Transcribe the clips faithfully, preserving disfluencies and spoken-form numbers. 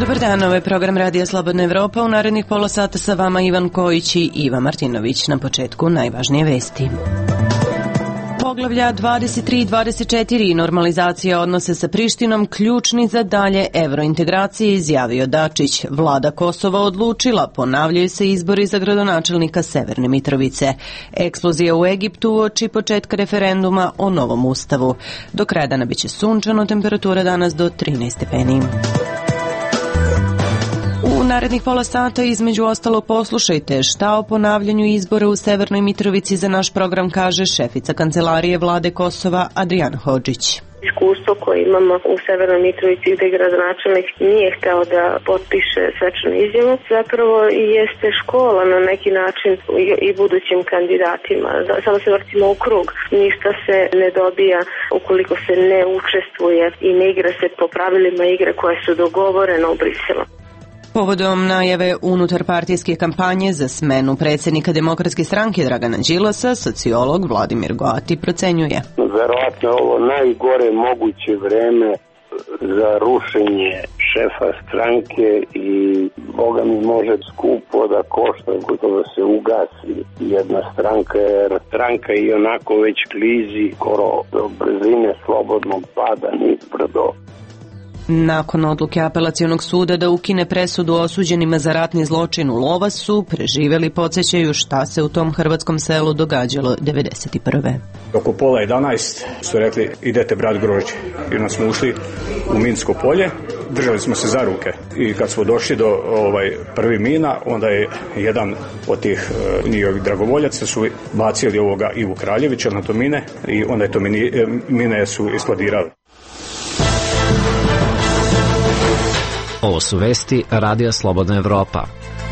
Dobar dan, ovo je program Radija Slobodna Evropa. U narednih pola sata sa vama Ivan Kojić i Iva Martinović. Na početku najvažnije vesti. Poglavlja dvadeset tri i dvadeset četiri i normalizacija odnose sa Prištinom ključni za dalje evrointegracije, izjavio Dačić. Vlada Kosova odlučila, ponavljaju se izbori za gradonačelnika Severne Mitrovice. Eksplozija u Egiptu uoči početka referenduma o novom ustavu. Do kraja dana biće sunčano, temperatura danas do trinaest stepeni. U narednih pola sata između ostalo poslušajte šta o ponavljanju izbora u Severnoj Mitrovici za naš program kaže šefica kancelarije vlade Kosova Adrijana Hodžić. Iskustvo koje imamo u Severnoj Mitrovici gde gradonačelnik nije hteo da potpiše svečanu izjavu, zapravo i jeste škola na neki način i budućim kandidatima. Samo se vrtimo u krug. Ništa se ne dobija ukoliko se ne učestvuje i ne igra se po pravilima igre koje su dogovorene u Briselu. Povodom najave unutarpartijske kampanje za smenu predsjednika Demokratske stranke Dragana Đilasa, sociolog Vladimir Goati procenjuje. Verovatno je ovo najgore moguće vreme za rušenje šefa stranke i Boga mi može skupo da košta da se ugasi jedna stranka, jer stranka i onako već klizi skoro do brzine slobodnog pada nizbrdo. Nakon odluke apelacionog suda da ukine presudu osuđenima za ratni zločin u Lovasu, preživeli podsjećaju šta se u tom hrvatskom selu događalo devedeset prve. Oko pola jedanaest su rekli idete brat grožđe. I onda smo ušli u minsko polje, držali smo se za ruke i kad smo došli do ovaj, prvi mina, onda je jedan od tih e, njihovih dragovoljaca su bacili ovoga Ivu Kraljevića na to mine i onda je to mini, e, mine su eksplodirali. Ovo su vesti Radija Slobodna Evropa.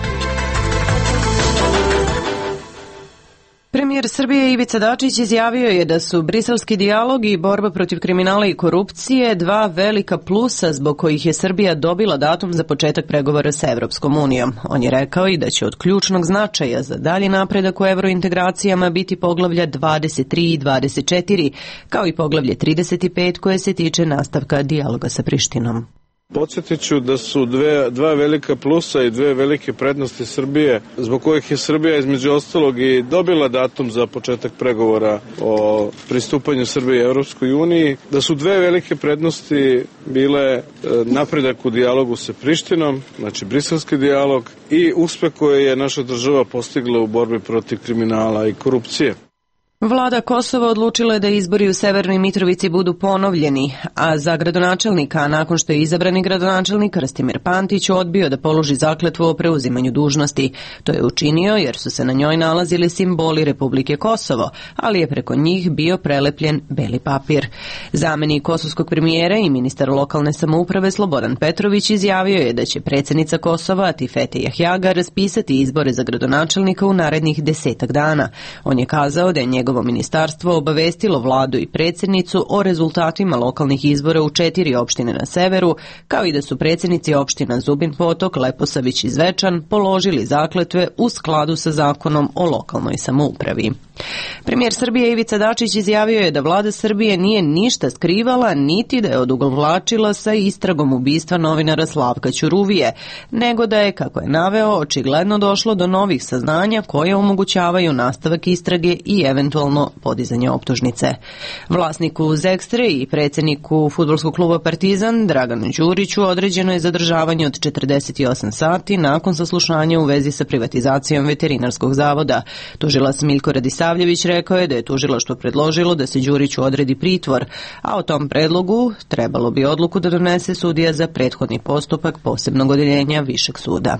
Premijer Srbije Ivica Dačić izjavio je da su briselski dijalog i borba protiv kriminala i korupcije dva velika plusa zbog kojih je Srbija dobila datum za početak pregovora sa Evropskom unijom. On je rekao i da će od ključnog značaja za dalji napredak u evrointegracijama biti poglavlja dvadeset tri i dvadeset četiri, kao i poglavlje trideset pet koje se tiče nastavka dijaloga sa Prištinom. Podsjetit ću da su dve, dva velika plusa i dve velike prednosti Srbije, zbog kojih je Srbija između ostalog i dobila datum za početak pregovora o pristupanju Srbije Evropskoj uniji, da su dve velike prednosti bile napredak u dijalogu sa Prištinom, znači briselski dijalog, i uspeh koji je naša država postigla u borbi protiv kriminala i korupcije. Vlada Kosova odlučila je da izbori u Severnoj Mitrovici budu ponovljeni, a za gradonačelnika, nakon što je izabrani gradonačelnik Rastimir Pantić odbio da položi zakletvu o preuzimanju dužnosti. To je učinio jer su se na njoj nalazili simboli Republike Kosovo, ali je preko njih bio prelepljen beli papir. Zamenik kosovskog premijera i ministar lokalne samouprave Slobodan Petrović izjavio je da će predsjednica Kosova Atifete Jahjaga raspisati izbore za gradonačelnika u narednih desetak dana. On je kazao da je njegov ministarstvo obavestilo vladu i predsjednicu o rezultatima lokalnih izbora u četiri opštine na severu, kao i da su predsjednici opština Zubin Potok, Leposavić i Zvečan položili zakletve u skladu sa zakonom o lokalnoj samoupravi. Premijer Srbije Ivica Dačić izjavio je da vlada Srbije nije ništa skrivala, niti da je odugovlačila sa istragom ubistva novinara Slavka Ćuruvije, nego da je, kako je naveo, očigledno došlo do novih saznanja koje omogućavaju nastavak istrage i eventualno podizanje optužnice. Vlasniku Zekstre i predsjedniku fudbalskog kluba Partizan Draganu Đuriću određeno je zadržavanje od četrdeset osam sati nakon saslušanja u vezi sa privatizacijom veterinarskog zavoda. Tužilac Miljko Radisavljević rekao je da je tužilaštvo predložilo da se Đuriću odredi pritvor, a o tom predlogu trebalo bi odluku da donese sudija za prethodni postupak posebnog odeljenja Višeg suda.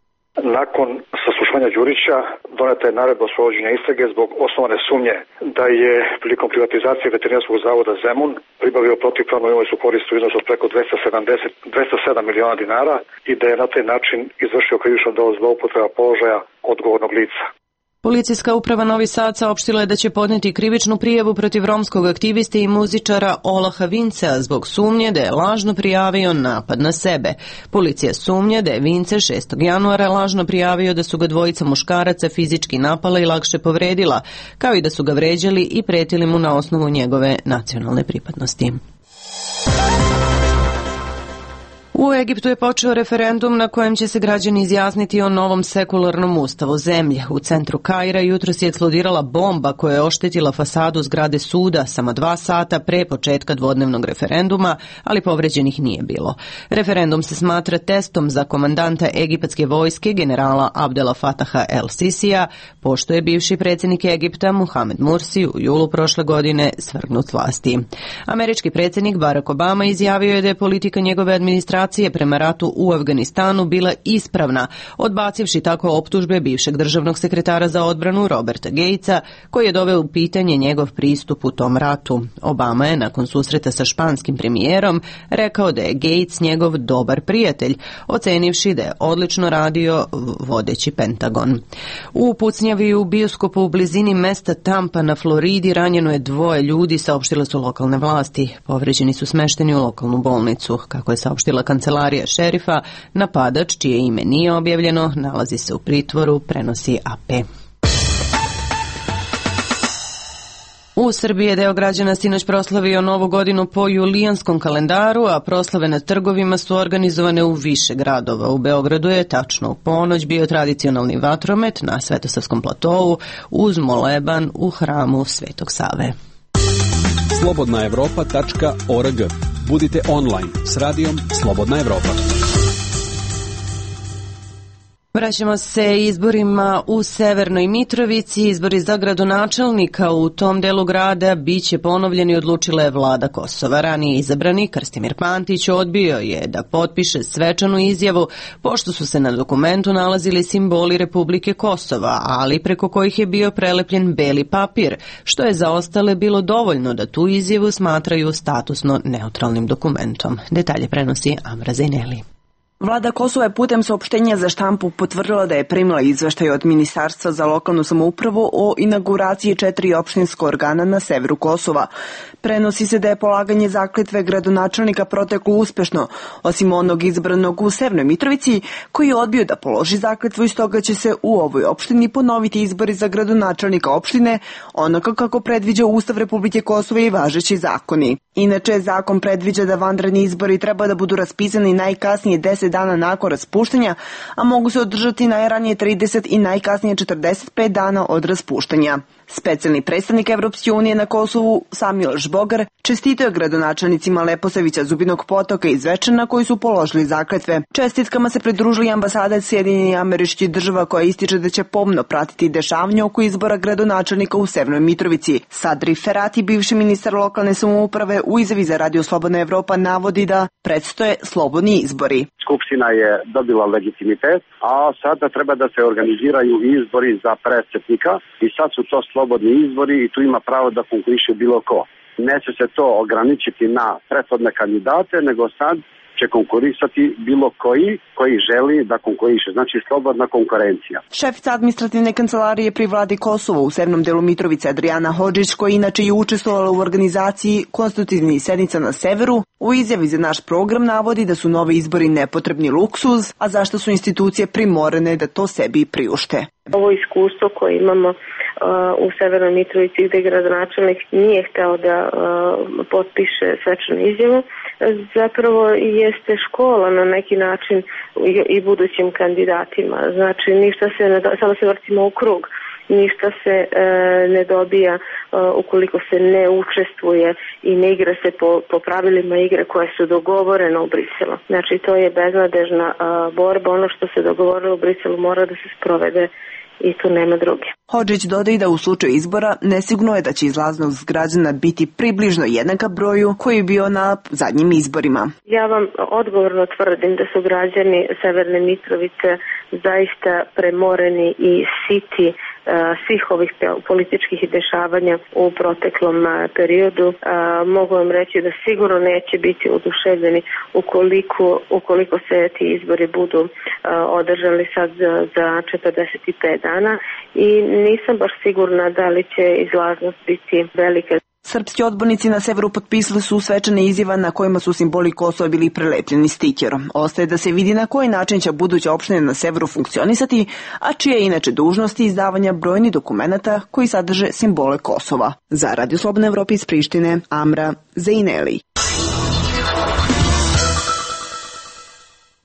Nakon saslušanja Đurića doneta je naredba o sprovođenju istrage zbog osnovane sumnje da je prilikom privatizacije veterinarskog zavoda Zemun pribavio protivpravnu imovinsku korist u iznosu od preko dvesta sedamdeset, dvesta sedam miliona dinara i da je na taj način izvršio krivično delo zloupotreba položaja odgovornog lica. Policijska uprava Novi Sad saopštila je da će podneti krivičnu prijavu protiv romskog aktiviste i muzičara Olaha Vincea zbog sumnje da je lažno prijavio napad na sebe. Policija sumnja da je Vince šestog januara lažno prijavio da su ga dvojica muškaraca fizički napala i lakše povredila, kao i da su ga vređali i pretili mu na osnovu njegove nacionalne pripadnosti. U Egiptu je počeo referendum na kojem će se građani izjasniti o novom sekularnom ustavu zemlje. U centru Kaira jutros je eksplodirala bomba koja je oštetila fasadu zgrade suda samo dva sata pre početka dvodnevnog referenduma, ali povređenih nije bilo. Referendum se smatra testom za komandanta egipatske vojske generala Abdela Fataha el-Sisija, pošto je bivši predsjednik Egipta Muhamed Mursi u julu prošle godine svrgnut vlasti. Američki predsjednik Barack Obama izjavio je da je politika njegove administracije prema ratu u Afganistanu bila ispravna, odbacivši tako optužbe bivšeg državnog sekretara za odbranu Roberta Gatesa, koji je doveo u pitanje njegov pristup u tom ratu. Obama je nakon susreta sa španskim premijerom rekao da je Gates njegov dobar prijatelj, ocenivši da je odlično radio vodeći Pentagon. U pucnjavi u bioskopu u blizini mesta Tampa na Floridi ranjeno je dvoje ljudi, saopštile su lokalne vlasti. Povređeni su smešteni u lokalnu bolnicu. Kako je saopštila kancelarija šerifa, napadač, čije ime nije objavljeno, nalazi se u pritvoru, prenosi A P. U Srbiji je deo građana sinoć proslavio Novu godinu po julijanskom kalendaru, a proslave na trgovima su organizovane u više gradova. U Beogradu je tačno u ponoć bio tradicionalni vatromet na Svetosavskom platovu uz moleban u hramu Svetog Save. slobodna evropa tačka org. Budite online s radijom Slobodna Evropa. Vraćamo se izborima u Severnoj Mitrovici. Izbori za gradonačelnika u tom delu grada biće ponovljeni, odlučila je vlada Kosova. Ranije izabrani Krstimir Pantić odbio je da potpiše svečanu izjavu, pošto su se na dokumentu nalazili simboli Republike Kosova, ali preko kojih je bio prelepljen beli papir, što je za ostale bilo dovoljno da tu izjavu smatraju statusno neutralnim dokumentom. Detalje prenosi Amra Zejneli. Vlada Kosova je putem saopštenja za štampu potvrdila da je primila izveštaj od Ministarstva za lokalnu samoupravu o inauguraciji četiri opštinska organa na severu Kosova. Prenosi se da je polaganje zakletve gradonačelnika proteklo uspešno, osim onog izabranog u Severnoj Mitrovici, koji je odbio da položi zakletvu i stoga će se u ovoj opštini ponoviti izbori za gradonačelnika opštine, onako kako predviđa Ustav Republike Kosova i važeći zakoni. Inače, zakon predviđa da vanredni izbori treba da budu raspisani najkasnije deset dana nakon raspuštanja, a mogu se održati najranije trideset i najkasnije četrdeset pet dana od raspuštanja. Specijalni predstavnik Evropske unije na Kosovu Samuel Žbogar čestitao je gradonačelnicima Leposavića, Zubinog Potoka i Zvečana koji su položili zakletve. Čestitkama se pridružili ambasada Sjedinjenih Američkih Država koja ističe da će pomno pratiti dešavanja oko izbora gradonačelnika u Severnoj Mitrovici. Sadri Ferati, bivši ministar lokalne samouprave, u izjavi za Radio Slobodna Evropa navodi da predstoje slobodni izbori. Skupština je dobila legitimitet, a sada treba da se organiziraju izbori za predsjednika i sad su to slobodni izbori i tu ima pravo da konkuriše bilo ko. Neće se to ograničiti na prethodne kandidate, nego sad će konkurisati bilo koji koji želi da konkuriše, znači slobodna konkurencija. Šefica administrativne kancelarije pri vladi Kosova u severnom delu Mitrovice Adriana Hodžić, koja inače je učestvovala u organizaciji konstitutivnih sednica na severu, u izjavi za naš program navodi da su novi izbori nepotrebni luksuz, a zašto su institucije primorene da to sebi priušte. Ovo iskustvo koje imamo uh, u Severnoj Mitrovici gde gradonačelnik nije hteo da uh, potpiše svečanu izjavu, zapravo jeste škola na neki način i, i budućim kandidatima. Znači ništa se ne, samo se vrtimo u krug. Ništa se e, ne dobija e, ukoliko se ne učestvuje i ne igra se po, po pravilima igre koje su dogovorene u Briselu. Znači to je beznadežna e, borba, ono što se dogovorilo u Briselu mora da se sprovede i tu nema druge. Hodžić dodaje da u slučaju izbora nesigurno je da će izlaznost građana biti približno jednaka broju koji je bio na zadnjim izborima. Ja vam odgovorno tvrdim da su građani Severne Mitrovice zaista premoreni i siti svih ovih političkih dešavanja u proteklom periodu. Mogu vam reći da sigurno neće biti oduševljeni ukoliko, ukoliko se ti izbori budu održali sad za četrdeset pet dana i nisam baš sigurna da li će izlaznost biti velika. Srpski odbornici na severu potpisali su svečane izjava na kojima su simboli Kosova bili prelepljeni stikerom. Ostaje da se vidi na koji način će buduća opština na severu funkcionisati, a čije je inače dužnosti izdavanja brojnih dokumenata koji sadrže simbole Kosova. Za Radio Slobodna Evropa iz Prištine, Amra Zejneli.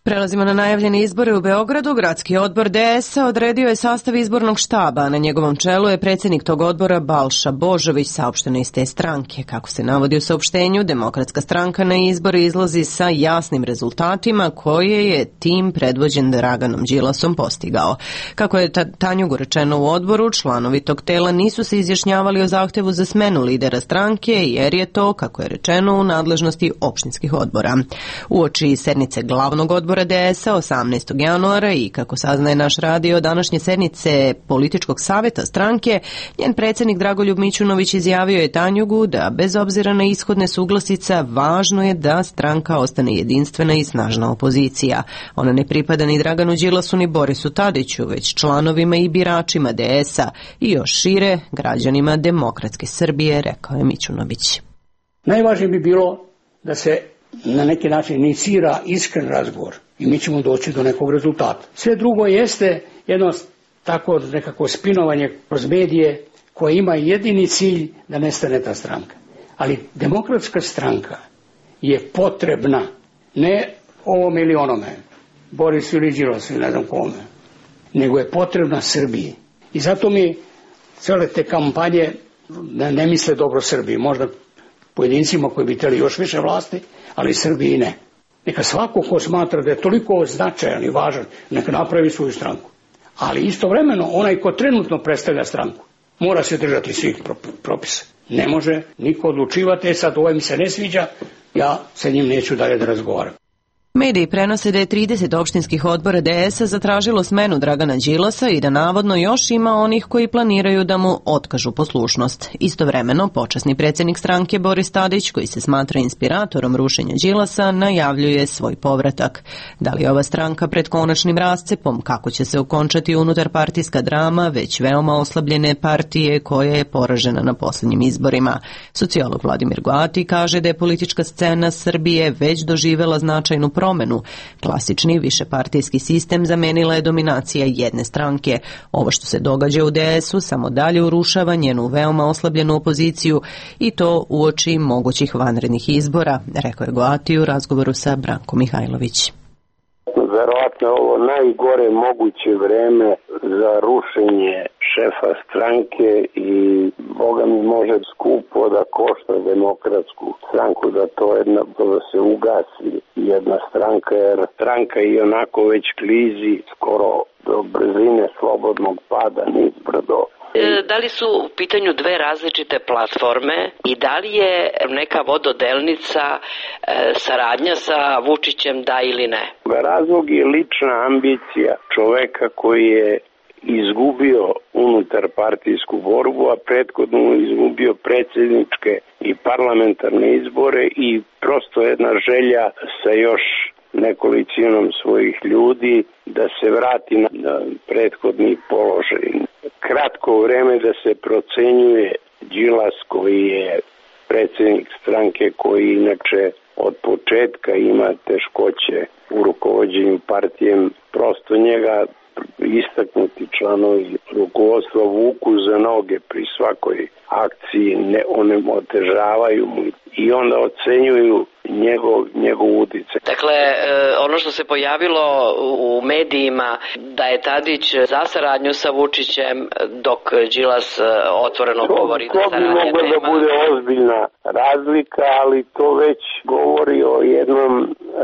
Prelazimo na najavljene izbore u Beogradu. Gradski odbor D S-a odredio je sastav izbornog štaba, a na njegovom čelu je predsjednik tog odbora Balša Božović, saopšteno iz te stranke. Kako se navodi u saopštenju, Demokratska stranka na izbore izlazi sa jasnim rezultatima koje je tim predvođen Draganom Đilasom postigao. Kako je Tanjugu rečeno u odboru, članovi tog tela nisu se izjašnjavali o zahtevu za smenu lidera stranke, jer je to, kako je rečeno, u nadležnosti opštinskih odbora. Uoči sednice glavnog odbora D S-a osamnaestog januara i, kako saznaje naš radio, današnje sednice političkog savjeta stranke, njen predsjednik Dragoljub Mićunović izjavio je Tanjugu da bez obzira na ishod nesuglasica važno je da stranka ostane jedinstvena i snažna opozicija. Ona ne pripada ni Draganu Đilasu ni Borisu Tadiću, već članovima i biračima D S-a i još šire građanima demokratske Srbije, rekao je Mićunović. Najvažnije bi bilo da se na neki način inicira iskren razgovor i mi ćemo doći do nekog rezultata. Sve drugo jeste jedno tako nekako spinovanje kroz medije koje ima jedini cilj da nestane ta stranka. Ali demokratska stranka je potrebna ne ovome ili onome, Borisu ili Đilasu ili ne znam kome, nego je potrebna Srbiji. I zato mi cele te kampanje ne, ne misle dobro Srbiji, možda pojedincima koji bi htjeli još više vlasti, ali Srbiji ne. Neka svako ko smatra da je toliko značajan i važan, neka napravi svoju stranku. Ali istovremeno onaj ko trenutno predstavlja stranku mora se držati svih propisa. Ne može niko odlučivati, e sad ovaj mi se ne sviđa, ja sa njim neću dalje da razgovaram. Mediji prenose da je trideset opštinskih odbora D S-a zatražilo smenu Dragana Đilasa i da navodno još ima onih koji planiraju da mu otkažu poslušnost. Istovremeno, počasni predsjednik stranke Boris Tadić, koji se smatra inspiratorom rušenja Đilasa, najavljuje svoj povratak. Da li je ova stranka pred konačnim rascepom, kako će se okončati unutarpartijska drama već veoma oslabljene partije koja je poražena na posljednjim izborima? Sociolog Vladimir Goati kaže da je politička scena Srbije već doživela značajnu promenu. Klasični višepartijski sistem zamenila je dominacija jedne stranke. Ovo što se događa u D S-u samo dalje urušava njenu veoma oslabljenu opoziciju i to uoči mogućih vanrednih izbora, rekao je Goati u razgovoru sa Brankom Mihajlović. Verovatno je ovo najgore moguće vreme za rušenje šefa stranke i Boga mi može skupo da košta demokratsku stranku, da to jedna, da se ugasi jedna stranka, jer stranka i onako već klizi skoro do brzine slobodnog pada niz brdo. Da li su u pitanju dve različite platforme i da li je neka vododelnica e, saradnja sa Vučićem, da ili ne? Razlog je lična ambicija čoveka koji je izgubio unutar partijsku borbu, a prethodno izgubio predsjedničke i parlamentarne izbore i prosto jedna želja sa još nekolicinom svojih ljudi da se vrati na prethodni položaj. Kratko vreme da se procenjuje Đilas, koji je predsjednik stranke, koji inače od početka ima teškoće u rukovođenju partijem, prosto njega istaknuti članovi rukovodstva vuku za noge pri svakoj akciji, ne onemotežavaju mu i onda ocenjuju njegov, njegov uticaj. Dakle, ono što se pojavilo u medijima da je Tadić za saradnju sa Vučićem, dok Đilas otvoreno to, govori da saradnje nema. To bi mogla da bude ozbiljna razlika, ali to već govori o jednom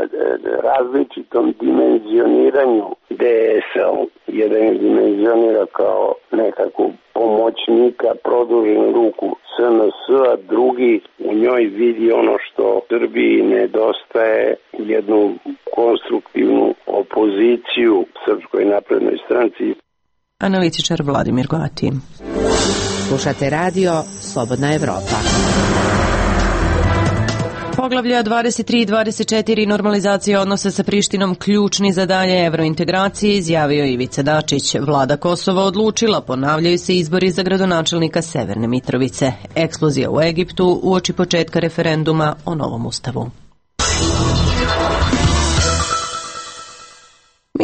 različitom dimenzioniranju D S-a. Jedan je dimenzionira kao nekakvu pomoćnika, produženu ruku S N S-a, drugi u njoj vidi ono što Srbiji nedostaje, jednu konstruktivnu opoziciju Srpskoj naprednoj stranci. Analitičar Vladimir Goati. Slušate radio Slobodna Evropa. Poglavlja dvadeset tri i dvadeset četiri normalizacija odnosa sa Prištinom ključni za dalje evrointegracije, izjavio Ivica Dačić. Vlada Kosova odlučila, ponavljaju se izbori za gradonačelnika Severne Mitrovice. Eksplozija u Egiptu uoči početka referenduma o novom ustavu.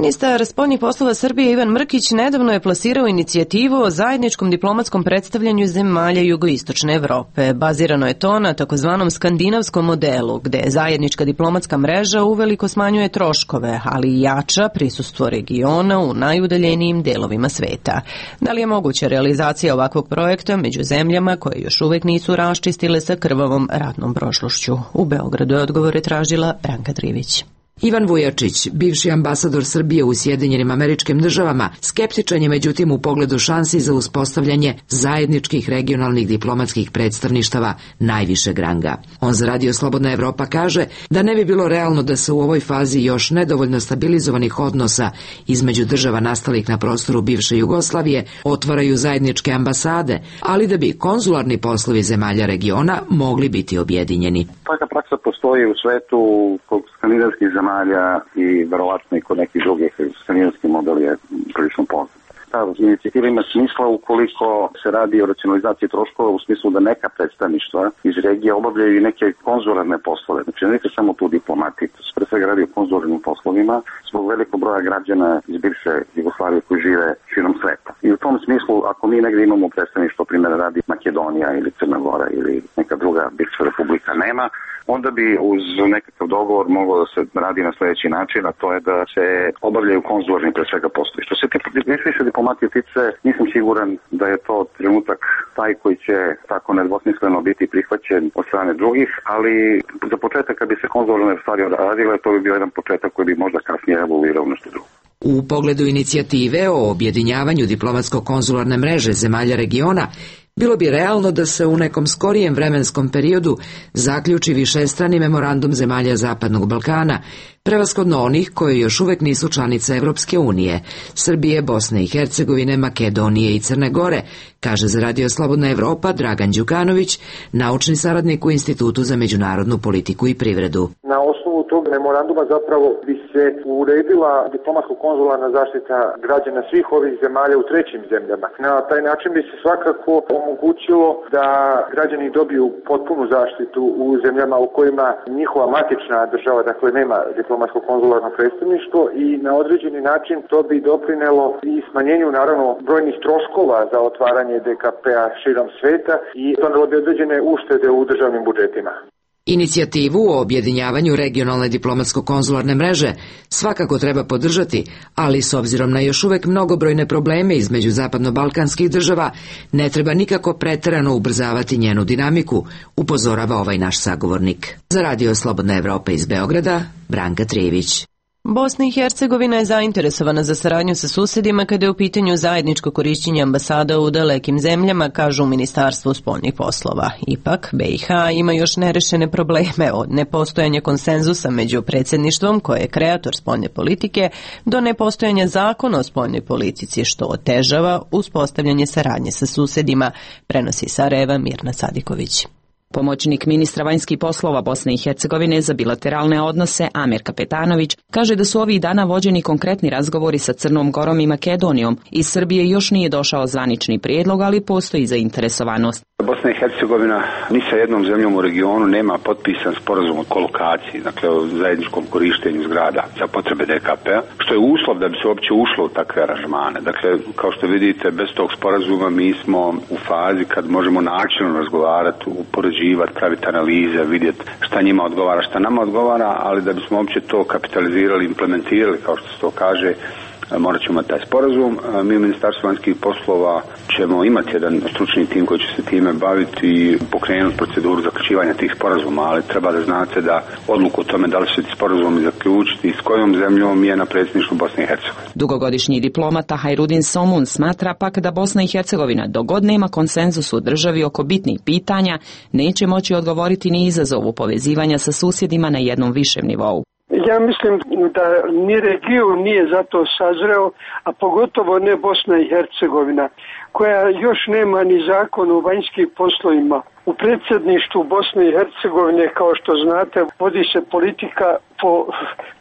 Ministar spoljnih poslova Srbije Ivan Mrkić nedavno je plasirao inicijativu o zajedničkom diplomatskom predstavljanju zemalja jugoistočne Evrope. Bazirano je to na takozvanom skandinavskom modelu, gde zajednička diplomatska mreža uveliko smanjuje troškove, ali i jača prisustvo regiona u najudaljenijim delovima sveta. Da li je moguća realizacija ovakvog projekta među zemljama koje još uvek nisu raščistile sa krvavom ratnom prošlošću? U Beogradu je odgovore tražila Branka Trivić. Ivan Vujačić, bivši ambasador Srbije u Sjedinjenim Američkim Državama, skeptičan je međutim u pogledu šansi za uspostavljanje zajedničkih regionalnih diplomatskih predstavništava najvišeg ranga. On za Radio Slobodna Evropa kaže da ne bi bilo realno da se u ovoj fazi još nedovoljno stabilizovanih odnosa između država nastalih na prostoru bivše Jugoslavije otvaraju zajedničke ambasade, ali da bi konzularni poslovi zemalja regiona mogli biti objedinjeni. Taka praksa postoji u svetu kod skandinavskih zemalja i verovatno i kod nekih drugih. Skandinavski model je prilično poznat. Ta inicijativa ima smisla ukoliko se radi o racionalizaciji troškova u smislu da neka predstavništva iz regije obavljaju i neke konzularne poslove. Znači ne samo tu diplomatiju, pre svega radi o konzularnim poslovima zbog velikog broja građana iz bivše Jugoslavije koji žive širom sveta. I u tom smislu, ako mi negdje imamo predstavništvo, primjer radi Makedonija ili Crna Gora ili neka druga bivša republika nema, onda bi uz nekakav dogovor moglo da se radi na sljedeći način, a to je da se obavljaju konzularni pre svega poslovi. Što se više diplomatije tiče, nisam siguran da je to trenutak taj koji će tako nedvosmisleno biti prihvaćen od strane drugih, ali za početak kad bi se konzularne stvari radile, to bi bio jedan početak koji bi možda kasnije evoluirao nešto drugo. U pogledu inicijative o objedinjavanju diplomatsko-konzularne mreže zemalja regiona, bilo bi realno da se u nekom skorijem vremenskom periodu zaključi višestrani memorandum zemalja Zapadnog Balkana, prevashodno onih koji još uvek nisu članice Evropske unije, Srbije, Bosne i Hercegovine, Makedonije i Crne Gore, kaže za Radio Slobodna Evropa Dragan Đukanović, naučni saradnik u Institutu za međunarodnu politiku i privredu. Na osnovu tog memoranduma zapravo bi se uredila diplomatsko-konzularna zaštita građana svih ovih zemalja u trećim zemljama. Na taj način bi se svakako omogućilo da građani dobiju potpunu zaštitu u zemljama u kojima njihova matična država, dakle nema diplomatsko-konzularno predstavništvo, i na određeni način to bi doprinelo i smanjenju naravno brojnih troškova za otvaranje D K P-a širom sveta i donelo bi određene uštede u državnim budžetima. Inicijativu o objedinjavanju regionalne diplomatsko-konzularne mreže svakako treba podržati, ali s obzirom na još uvek mnogobrojne probleme između zapadno-balkanskih država, ne treba nikako preterano ubrzavati njenu dinamiku, upozorava ovaj naš sagovornik. Za Radio Slobodna Evropa iz Beograda, Branka Trivić. Bosna i Hercegovina je zainteresovana za saradnju sa susedima kada je u pitanju zajedničko korišćenje ambasada u dalekim zemljama, kažu u Ministarstvu spoljnih poslova. Ipak, B i H ima još nerešene probleme od nepostojanja konsenzusa među predsjedništvom, koje je kreator spoljne politike, do nepostojanja zakona o spoljnoj politici, što otežava uspostavljanje saradnje sa susedima, prenosi Sarajeva Mirna Sadiković. Pomoćnik ministra vanjskih poslova Bosne i Hercegovine za bilateralne odnose Amir Kapetanović kaže da su ovih dana vođeni konkretni razgovori sa Crnom Gorom i Makedonijom. Iz Srbije još nije došao zvanični prijedlog, ali postoji zainteresovanost. Bosna i Hercegovina ni sa jednom zemljom u regionu nema potpisan sporazum o kolokaciji, dakle o zajedničkom korištenju zgrada za potrebe D K P-a, što je uslov da bi se uopće ušlo u takve aranžmane. Dakle, kao što vidite, bez tog sporazuma mi smo u fazi kad možemo načelno razgovarati, upoređivati, praviti analize, vidjeti šta njima odgovara, šta nama odgovara, ali da bismo uopće to kapitalizirali, implementirali, kao što se to kaže, morat ćemo imati taj sporazum. Mi u Ministarstvu vanjskih poslova ćemo imati jedan stručni tim koji će se time baviti i pokrenuti proceduru zaključivanja tih sporazuma, ali treba da znate da odluku o tome da li će se sporazum zaključiti i s kojom zemljom je na predsjedništvu Bosne i Hercegovine. Dugogodišnji diplomata Hajrudin Somun smatra pak da Bosna i Hercegovina, dok god nema konsenzus u državi oko bitnih pitanja, neće moći odgovoriti ni izazovu povezivanja sa susjedima na jednom višem nivou. Ja mislim da ni region nije zato sazreo, a pogotovo ne Bosna i Hercegovina, koja još nema ni zakon o vanjskim poslovima. U predsjedništvu Bosne i Hercegovine, kao što znate, vodi se politika po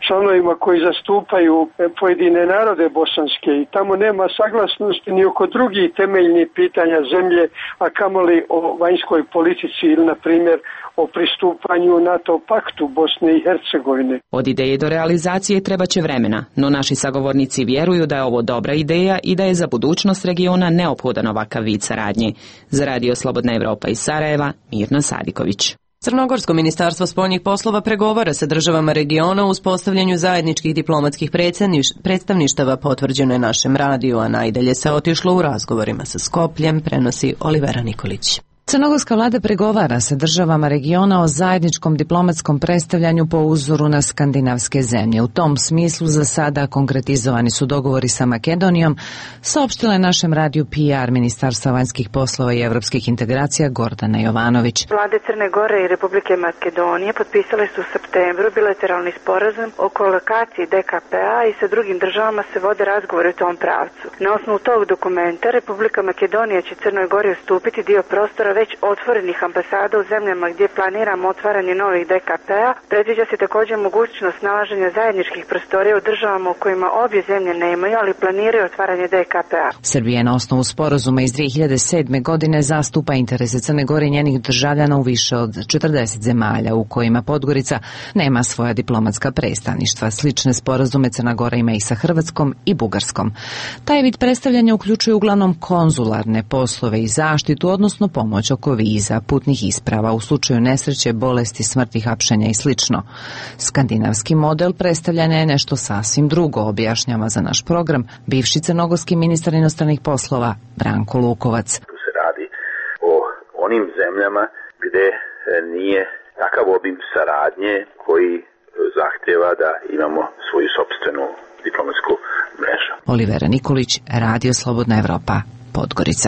članovima koji zastupaju pojedine narode bosanske i tamo nema saglasnosti ni oko drugih temeljnih pitanja zemlje, a kamoli o vanjskoj politici ili, na primjer, o pristupanju NATO paktu Bosne i Hercegovine. Od ideje do realizacije treba će vremena, no naši sagovornici vjeruju da je ovo dobra ideja i da je za budućnost regiona neophodan ovakav vid saradnje. Za Radio Slobodna Evropa iz Sarajeva, Mirna Sadiković. Crnogorsko ministarstvo spoljnih poslova pregovara sa državama regiona u uspostavljanju zajedničkih diplomatskih predstavništava, potvrđeno je našem radiju, a najdalje se otišlo u razgovorima sa Skopljem, prenosi Olivera Nikolić. Crnogorska vlada pregovara sa državama regiona o zajedničkom diplomatskom predstavljanju po uzoru na skandinavske zemlje. U tom smislu za sada konkretizovani su dogovori sa Makedonijom, saopštila je našem radiju P R Ministarstva vanjskih poslova i evropskih integracija Gordana Jovanović. Vlade Crne Gore i Republike Makedonije potpisale su u septembru bilateralni sporazum o kolokaciji D K P-a i sa drugim državama se vode razgovori u tom pravcu. Na osnovu tog dokumenta Republika Makedonija će Crnoj Gori ustupiti dio prostora već otvorenih ambasada u zemljama gdje planiramo otvaranje novih D K P-a. Predviđa se također mogućnost nalaženja zajedničkih prostorija u državama u kojima obje zemlje nemaju, ali planiraju otvaranje D K P-a. Srbija je na osnovu sporazuma iz dvije hiljade sedme. godine zastupa interese Crne Gore i njenih državljana u više od četrdeset zemalja, u kojima Podgorica nema svoja diplomatska predstavništva. Slične sporazume Crna Gora ima i sa Hrvatskom i Bugarskom. Taj vid predstavljanja uključuje uglavnom konzularne poslove i zaštitu, odnosno pomoć oko viza, putnih isprava u slučaju nesreće, bolesti, smrti, hapšenja i slično. Skandinavski model predstavljanja je nešto sasvim drugo, objašnjava za naš program bivši crnogorski ministar inostranih poslova Branko Lukovac. Tu se radi o onim zemljama gdje nije takav obim saradnje koji zahtjeva da imamo svoju sopstvenu diplomatsku mrežu. Olivera Nikolić, Radio Slobodna Evropa, Podgorica.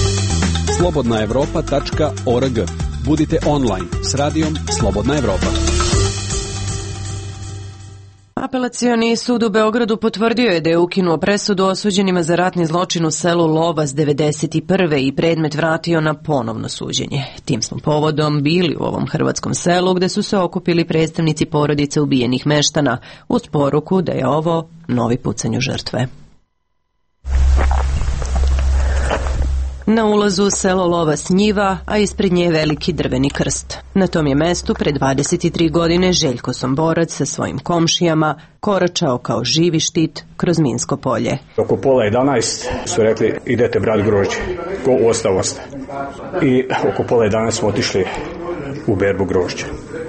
slobodna evropa tačka org. Budite online s radijom Slobodna Evropa. Apelacioni sud u Beogradu potvrdio je da je ukinuo presudu osuđenima za ratni zločin u selu Lovas devedeset prve i predmet vratio na ponovno suđenje. Tim smo povodom bili u ovom hrvatskom selu gde su se okupili predstavnici porodice ubijenih meštana uz poruku da je ovo novi pucanj u žrtve. Na ulazu u selo Lovas njiva, a ispred nje veliki drveni krst. Na tom je mestu pre dvadeset tri godine Željko Somborac sa svojim komšijama koračao kao živi štit kroz minsko polje. Oko pola jedanaest su rekli idete brat grožđe, ko osta osta. I oko pola jedanaest smo otišli u berbu grožđa.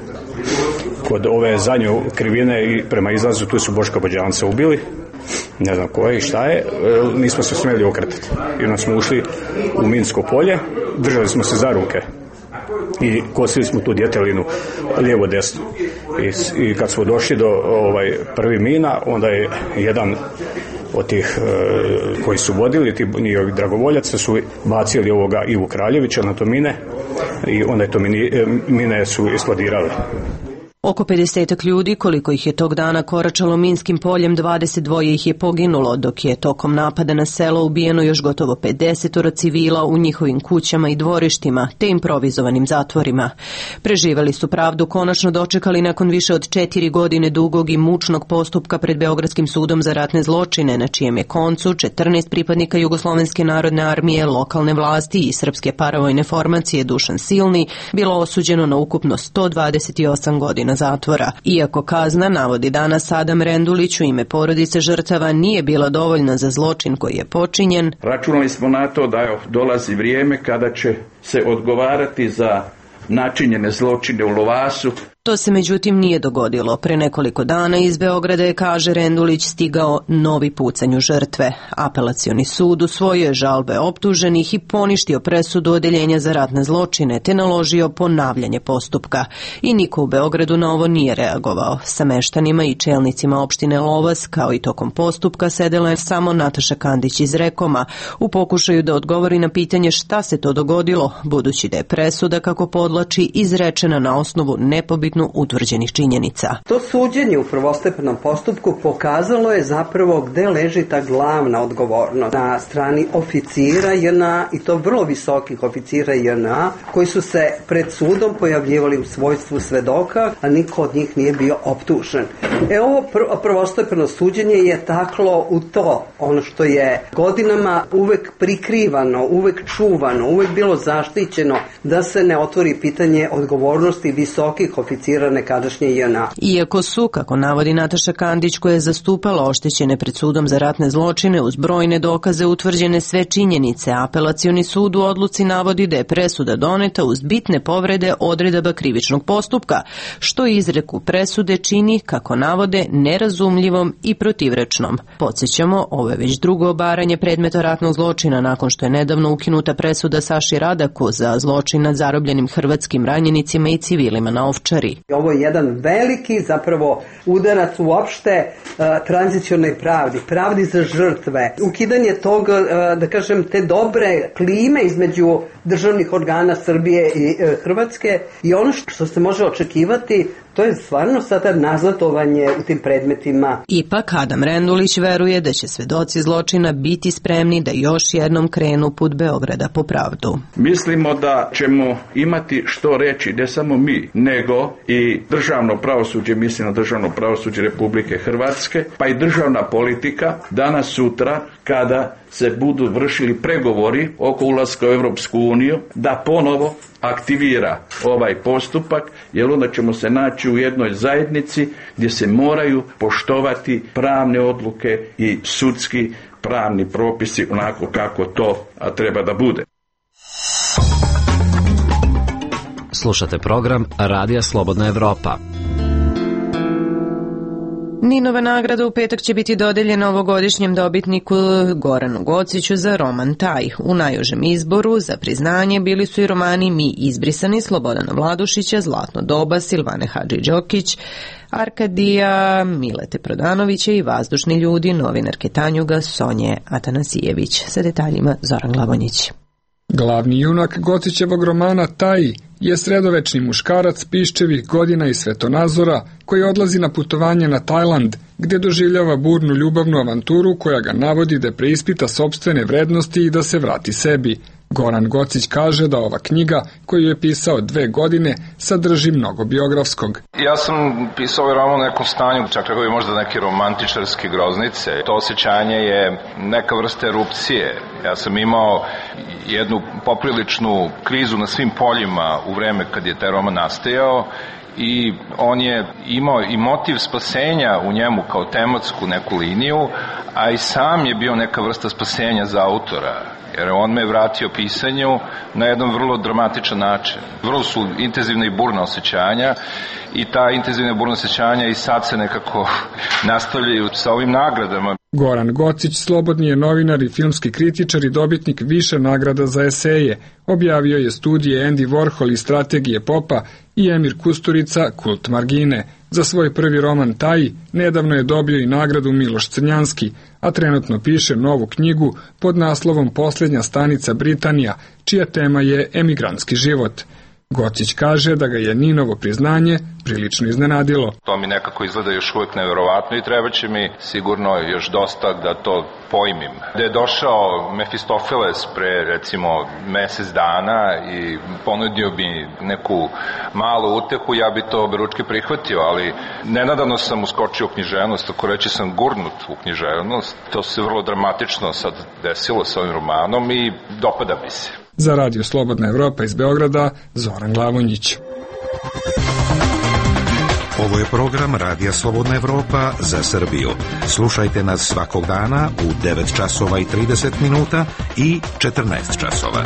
Kod ove zadnje krivine i prema izlazu tu su Boška Bođanca ubili. Ne znam koje i šta je, nismo se smjeli okretati. I onda smo ušli u minsko polje, držali smo se za ruke i kosili smo tu djetelinu lijevo desno. I, i kad smo došli do ovaj, prvi mina, onda je jedan od tih e, koji su vodili, ti njihovi dragovoljaca su bacili ovoga Ivu Kraljevića na to mine i onda je to mini, mine su eksplodirale. Oko pedesetak ljudi, koliko ih je tog dana koračalo minskim poljem, dvadeset dva ih je poginulo, dok je tokom napada na selo ubijeno još gotovo pedeset civila u njihovim kućama i dvorištima, te improvizovanim zatvorima. Preživeli su pravdu konačno dočekali nakon više od četiri godine dugog i mučnog postupka pred Beogradskim sudom za ratne zločine, na čijem je koncu četrnaest pripadnika Jugoslovenske narodne armije, lokalne vlasti i srpske paravojne formacije Dušan Silni bilo osuđeno na ukupno sto dvadeset osam godina zatvora. Iako kazna, navodi danas Adam Rendulić u ime porodice žrtava, nije bila dovoljna za zločin koji je počinjen. Računali smo na to da dolazi vrijeme kada će se odgovarati za načinjene zločine u Lovasu. To se međutim nije dogodilo. Pre nekoliko dana iz Beograda je, kaže Rendulić, stigao novi pucanj u žrtve. Apelacioni sud usvojio je žalbe optuženih i poništio presudu odeljenja za ratne zločine, te naložio ponavljanje postupka. I niko u Beogradu na ovo nije reagovao. Sa meštanima i čelnicima opštine Lovas, kao i tokom postupka, sedela je samo Nataša Kandić iz Rekoma, u pokušaju da odgovori na pitanje šta se to dogodilo, budući da je presuda, kako podlači, izrečena na osnovu nepobitnosti prvobitno utvrđenih činjenica. To suđenje u prvostepenom postupku pokazalo je zapravo gde leži ta glavna odgovornost. Na strani oficira J N A, i to vrlo visokih oficira J N A, koji su se pred sudom pojavljivali u svojstvu svedoka, a niko od njih nije bio optužen. E ovo pr- prvostepeno suđenje je taklo u to, ono što je godinama uvek prikrivano, uvek čuvano, uvek bilo zaštićeno, da se ne otvori pitanje odgovornosti visokih oficira nekadašnje J N A. Iako su, kako navodi Nataša Kandić, koja je zastupala oštećene pred sudom za ratne zločine, uz brojne dokaze utvrđene sve činjenice, Apelacioni sud u odluci navodi da je presuda doneta uz bitne povrede odredaba krivičnog postupka, što izreku presude čini, kako navode, nerazumljivom i protivrečnom. Podsjećamo, ovo je već drugo obaranje predmeta ratnog zločina nakon što je nedavno ukinuta presuda Saši Radaku za zločin nad zarobljenim hrvatskim ranjenicima i civilima na Ovčari. Ovo je jedan veliki zapravo udarac uopšte uh, tranzicionoj pravdi, pravdi za žrtve, ukidanje tog, uh, da kažem, te dobre klime između državnih organa Srbije i uh, Hrvatske, i ono što se može očekivati, to je stvarno sada nazadovanje u tim predmetima. Ipak Adam Rendulić veruje da će svedoci zločina biti spremni da još jednom krenu put Beograda po pravdu. Mislimo da ćemo imati što reći, ne samo mi, nego i državno pravosuđe, mislim na državno pravosuđe Republike Hrvatske, pa i državna politika danas sutra, kada se budu vršili pregovori oko ulaska u Europsku uniju, da ponovo aktivira ovaj postupak, jer onda ćemo se naći u jednoj zajednici gdje se moraju poštovati pravne odluke i sudski pravni propisi onako kako to treba da bude. Slušate program Radija Slobodna Evropa. Ninova nagrada u petak će biti dodeljena ovogodišnjem dobitniku Goranu Gociću za roman Taj. U najužem izboru za priznanje bili su i romani Mi izbrisani Slobodana Vladušića, Zlatno doba Silvane Hadži-Đokić, Arkadija Milete Prodanovića i Vazdušni ljudi novinarke Tanjuga Sonje Atanasijević. Sa detaljima Zoran Glavonjić. Glavni junak Gocićevog romana Taj je sredovečni muškarac piščevih godina i svetonazora koji odlazi na putovanje na Tajland, gde doživljava burnu ljubavnu avanturu koja ga navodi da preispita sopstvene vrednosti i da se vrati sebi. Goran Gocić kaže da ova knjiga, koju je pisao dve godine, sadrži mnogo biografskog. Ja sam pisao ovaj roman u nekom stanju, čak rekao bi možda neke romantičarske groznice. To osjećanje je neka vrsta erupcije. Ja sam imao jednu popriličnu krizu na svim poljima u vreme kad je taj roman nastajao, i on je imao i motiv spasenja u njemu kao tematsku neku liniju, a i sam je bio neka vrsta spasenja za autora, jer on me vratio pisanju na jedan vrlo dramatičan način. Vrlo su intenzivna i burna osjećanja, i ta intenzivna i burna osjećanja i sad se nekako nastavljaju sa ovim nagradama. Goran Gocić, slobodni je novinar i filmski kritičar i dobitnik više nagrada za eseje. Objavio je studije Andy Warhol i strategije popa i Emir Kusturica Kult margine. Za svoj prvi roman Taj nedavno je dobio i nagradu Miloš Crnjanski, a trenutno piše novu knjigu pod naslovom Posljednja stanica Britanija, čija tema je emigrantski život. Gocić kaže da ga je Ninovo priznanje prilično iznenadilo. To mi nekako izgleda još uvek neverovatno i treba će mi sigurno još dosta da to pojmim. Da je došao Mefistofeles pre recimo mesec dana i ponudio bi neku malu utehu, ja bi to oberučke prihvatio, ali nenadano sam uskočio u književnost, ako reći sam gurnut u književnost. To se vrlo dramatično sad desilo sa ovim romanom i dopada mi se. Za Radio Slobodna Evropa iz Beograda, Zoran Glavonjić. Ovo je program Radija Slobodna Evropa za Srbiju. Slušajte nas svakog dana u devet časova i trideset minuta i četrnaest časova.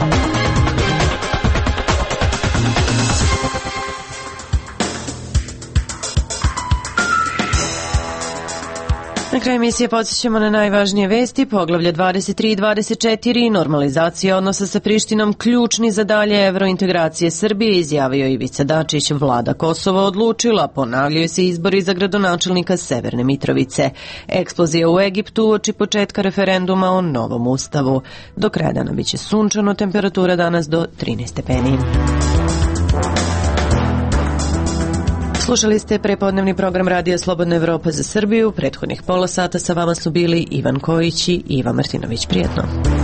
Na kraju emisije podsjećamo na najvažnije vesti. Poglavlje dvadeset tri i dvadeset četiri, normalizacija odnosa sa Prištinom, ključni za dalje evrointegracije Srbije, izjavio Ivica Dačić. Vlada Kosova odlučila, ponavljaju se izbori za gradonačelnika Severne Mitrovice. Eksplozija u Egiptu uoči početka referenduma o novom ustavu. Do kraja dana biće sunčano, temperatura danas do trinaest stepeni. Slušali ste prepodnevni program Radija Slobodna Evropa za Srbiju. Prethodnih pola sata sa vama su bili Ivan Kojić i Iva Martinović. Prijetno.